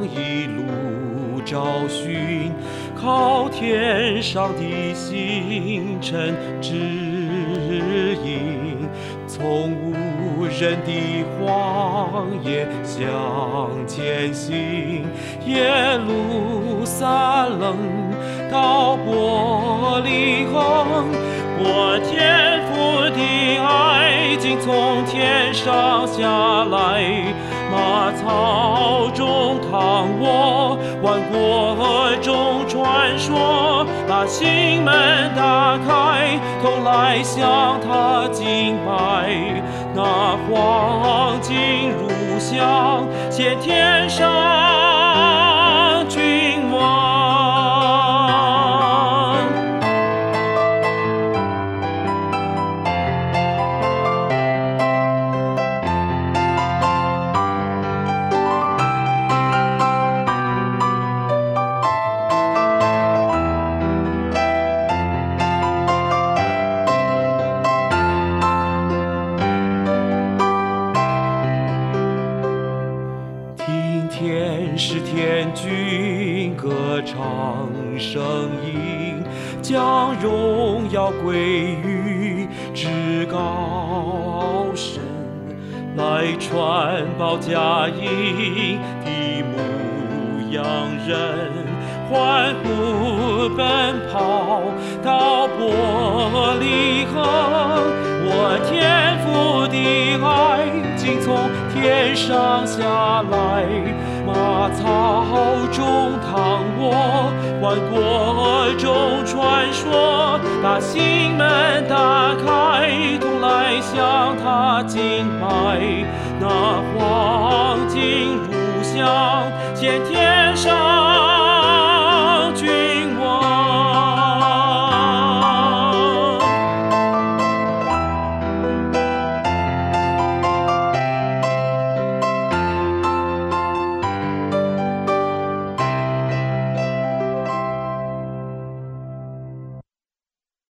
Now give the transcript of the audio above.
一路找寻，靠天上的星辰指引，从无人的荒野向前行，耶路撒冷到伯利恒，我天父的爱竟从天上下来，马槽中躺卧，万国中传说，把心门打开，同来向他敬拜。那黄金如香，显天上君王。天使天军歌唱声音，将荣耀归于至高神，来传报佳音的牧羊人，欢呼奔跑到伯利恒，我天父的爱竟从天上下来，马槽中躺卧，万国中传说，把心门打开，同来向他敬拜。那黄金如香，显天上